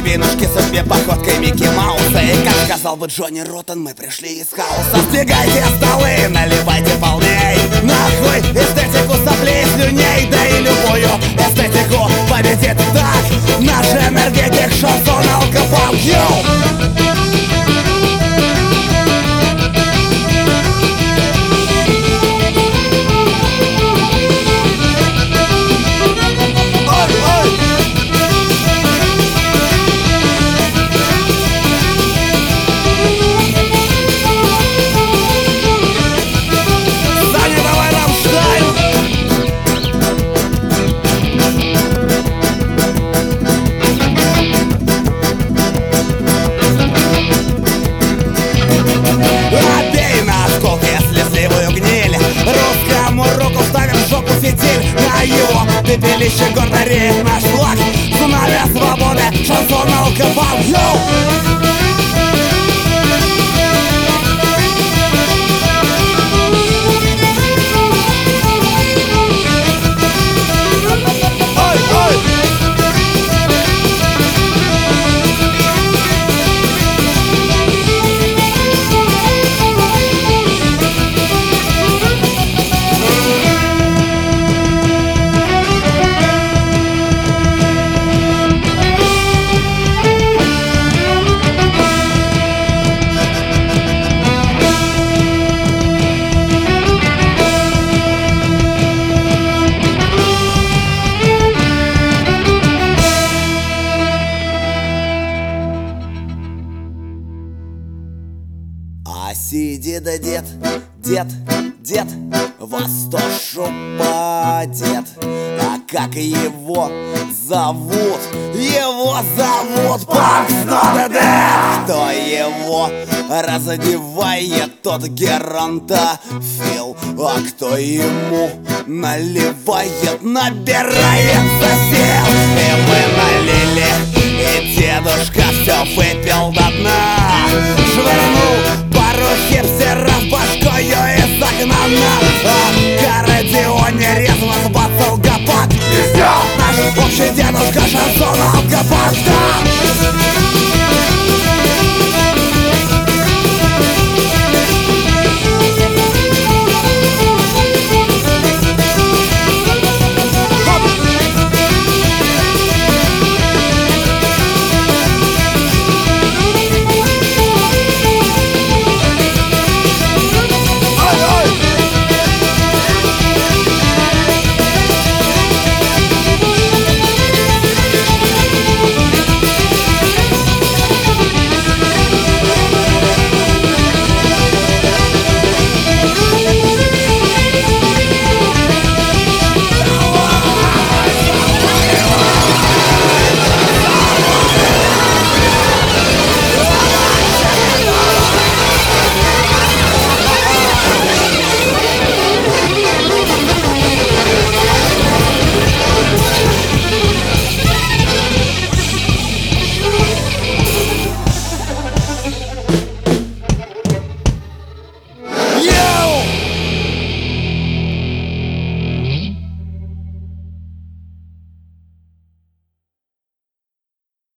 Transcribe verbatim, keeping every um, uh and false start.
винушки судьбе походкой Микки Мауса. И как сказал бы Джонни Роттен, мы пришли из хаоса. Сдвигайте столы, наливайте полней, нахуй эстетику соплей, слюней. Да и любую эстетику победит так наш энергетик, шансон, алкофан, йоу! Пепелище гордо реет наш флаг, знамя свободы, шансон, алкофан, йоу! А сидит дед, дед, дед, во сто шупа-дед. А как его зовут? Его зовут Панкс-Нота-Дед. Кто его раздевает, тот геронтофил. А кто ему наливает, набирается сил. И мы налили